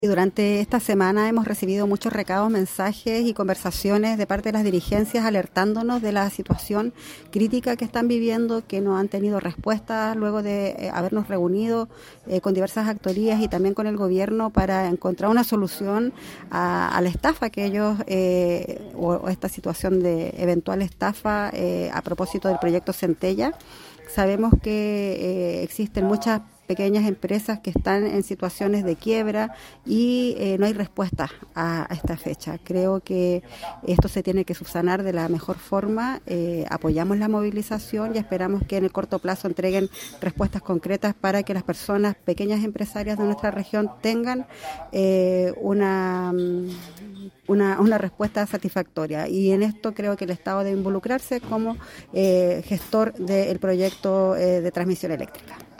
Y durante esta semana hemos recibido muchos recados, mensajes y conversaciones de parte de las dirigencias alertándonos de la situación crítica que están viviendo, que no han tenido respuesta luego de habernos reunido con diversas actorías y también con el gobierno para encontrar una solución a la estafa que ellos, o esta situación de eventual estafa a propósito del proyecto Centella. Sabemos que existen muchas pequeñas empresas que están en situaciones de quiebra y no hay respuesta a esta fecha. Creo que esto se tiene que subsanar de la mejor forma. Apoyamos la movilización y esperamos que en el corto plazo entreguen respuestas concretas para que las personas, pequeñas empresarias de nuestra región tengan una respuesta satisfactoria. Y en esto creo que el Estado debe involucrarse como gestor del proyecto de transmisión eléctrica.